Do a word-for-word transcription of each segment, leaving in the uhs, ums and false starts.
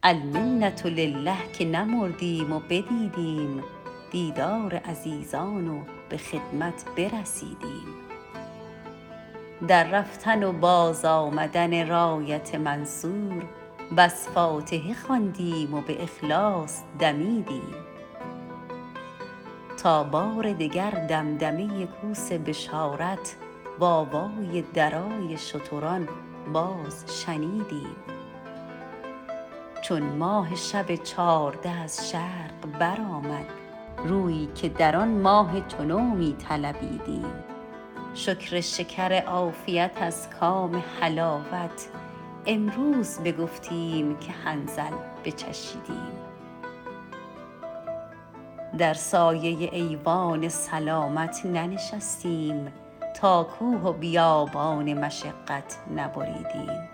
المنة لله که نمردیم و بدیدیم دیدار عزیزان و به خدمت برسیدیم. در رفتن و باز آمدن رایت منصور بس فاتحه خواندیم و به اخلاص دمیدیم، تا بار دگر دمدمه کوس بشارت و آوای درای شتران باز شنیدیم. چون ماه شب چارده از شرق برآمد، رویی که در آن ماه چنو می طلبیدیم، شکر شکر عافیت از کام حلاوت امروز بگفتیم که حنظل بچشیدیم. در سایه ایوان سلامت ننشستیم تا کوه و بیابان مشقت نبریدیم.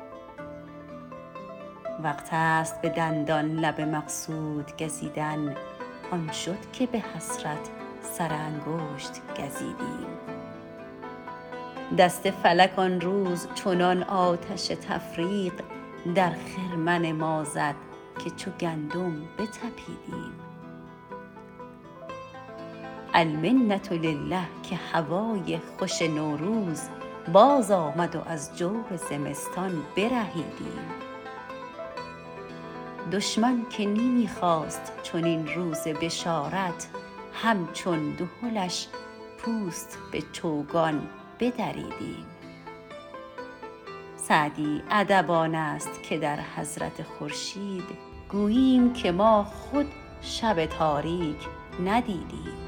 وقت است به دندان لب مقصود گزیدن، آن شد که به حسرت سر انگشت گزیدیم. دست فلک آن روز چنان آتش تفریق در خرمن ما زد که چو گندم بتپیدیم. المنة لله که هوای خوش نوروز باز آمد و از جور زمستان برهیدیم. دشمن که نمی خواست چنین روز بشارت، همچون دهلش پوست به چوگان بدریدیم. سعدی ادب آن است که در حضرت خورشید گوییم که ما خود شب تاریک ندیدیم.